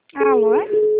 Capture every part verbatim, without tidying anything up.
Alô?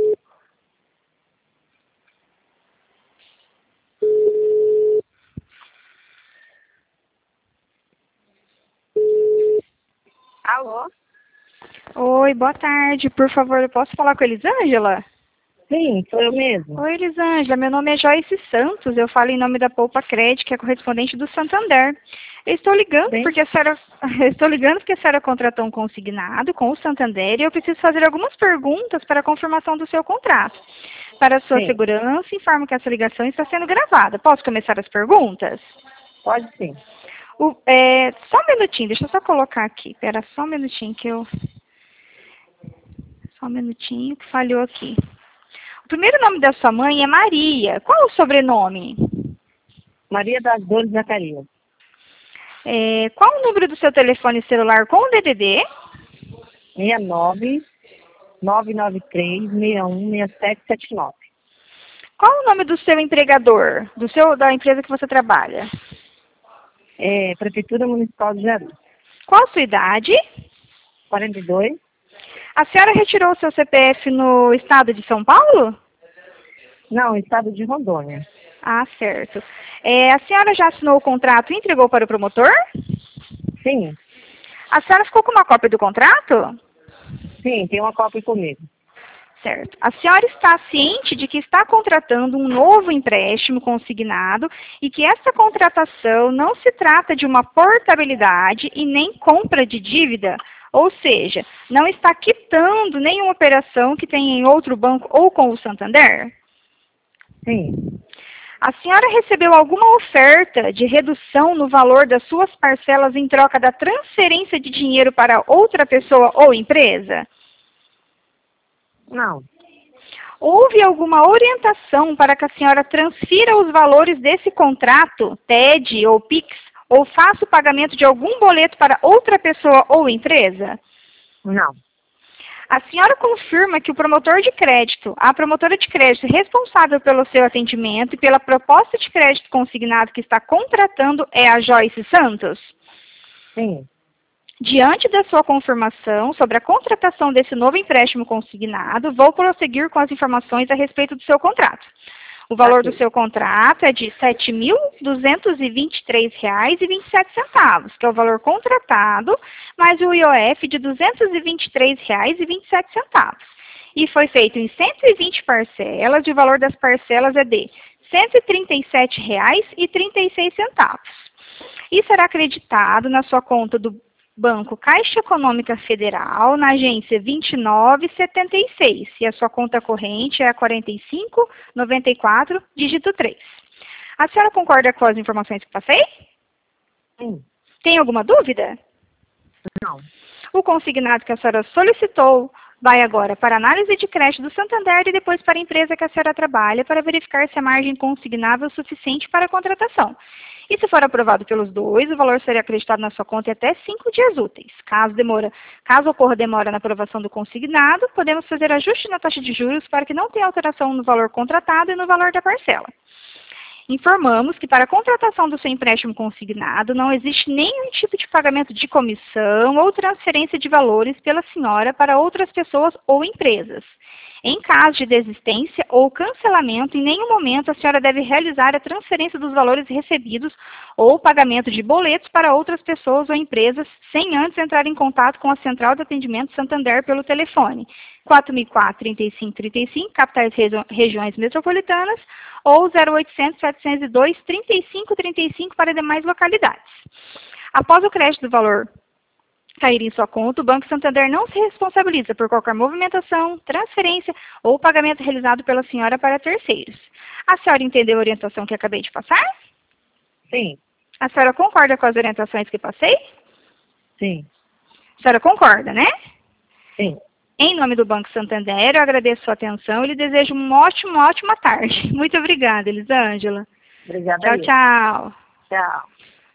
Alô? Oi, boa tarde. Por favor, eu posso falar com a Elisângela? Sim, sou eu mesmo. Oi, Elisângela. Meu nome é Joyce Santos. Eu falo em nome da Poupa Cred, que é correspondente do Santander. Eu estou ligando Sim. porque a senhora, eu estou ligando porque a senhora contratou um consignado com o Santander e eu preciso fazer algumas perguntas para a confirmação do seu contrato. Para a sua Sim, segurança, informo que essa ligação está sendo gravada. Posso começar as perguntas? pode sim. O- é, só um minutinho, deixa eu só colocar aqui. Espera só um minutinho que eu... Só um minutinho que falhou aqui. O primeiro nome da sua mãe é Maria. Qual o sobrenome? Maria das Dores Zacarias. É, qual o número do seu telefone celular com o D D D? seis nove nove nove três seis um seis sete sete nove. Qual o nome do seu empregador, do seu, da empresa que você trabalha? É, Prefeitura Municipal de Jaru. Qual a sua idade? quarenta e dois. A senhora retirou o seu C P F no estado de São Paulo? Não, estado de Rondônia. Ah, certo. É, a senhora já assinou o contrato e entregou para o promotor? Sim, A senhora ficou com uma cópia do contrato? sim, tem uma cópia comigo. Certo. A senhora está ciente de que está contratando um novo empréstimo consignado e que essa contratação não se trata de uma portabilidade e nem compra de dívida, ou seja, não está quitando nenhuma operação que tenha em outro banco ou com o Santander? Sim, A senhora recebeu alguma oferta de redução no valor das suas parcelas em troca da transferência de dinheiro para outra pessoa ou empresa? não, Houve alguma orientação para que a senhora transfira os valores desse contrato, T E D ou Pix, ou faça o pagamento de algum boleto para outra pessoa ou empresa? não, A senhora confirma que o promotor de crédito, a promotora de crédito responsável pelo seu atendimento e pela proposta de crédito consignado que está contratando é a Joyce Santos? sim, Diante da sua confirmação sobre a contratação desse novo empréstimo consignado, vou prosseguir com as informações a respeito do seu contrato. O valor do ok, seu contrato é de sete mil duzentos e vinte e três reais e vinte e sete centavos, que é o valor contratado, mais o I O F de duzentos e vinte e três reais e vinte e sete centavos. E foi feito em cento e vinte parcelas, e o valor das parcelas é de cento e trinta e sete reais e trinta e seis centavos. E será acreditado na sua conta do Banco Caixa Econômica Federal, na agência vinte e nove setenta e seis, e a sua conta corrente é a quarenta e cinco noventa e quatro, dígito três. A senhora concorda com as informações que passei? sim, Tem alguma dúvida? não, O consignado que a senhora solicitou vai agora para a análise de crédito do Santander e depois para a empresa que a senhora trabalha para verificar se a margem consignável é suficiente para a contratação. E se for aprovado pelos dois, o valor será acreditado na sua conta em até cinco dias úteis. Caso, demora, caso ocorra demora na aprovação do consignado, podemos fazer ajuste na taxa de juros para que não tenha alteração no valor contratado e no valor da parcela. Informamos que para a contratação do seu empréstimo consignado não existe nenhum tipo de pagamento de comissão ou transferência de valores pela senhora para outras pessoas ou empresas. Em caso de desistência ou cancelamento, em nenhum momento a senhora deve realizar a transferência dos valores recebidos ou pagamento de boletos para outras pessoas ou empresas sem antes entrar em contato com a Central de Atendimento Santander pelo telefone quatro mil e quatro, trinta e cinco trinta e cinco, capitais regiões metropolitanas, ou zero oitocentos, setecentos e dois, trinta e cinco trinta e cinco para demais localidades. Após o crédito do valor cair em sua conta, o Banco Santander não se responsabiliza por qualquer movimentação, transferência ou pagamento realizado pela senhora para terceiros. A senhora entendeu a orientação que acabei de passar? sim, A senhora concorda com as orientações que passei? sim, A senhora concorda, né? sim. Em nome do Banco Santander, eu agradeço a sua atenção e lhe desejo uma ótima, ótima tarde. Muito obrigada, Elisângela. Obrigada Tchau, aí. tchau. Tchau.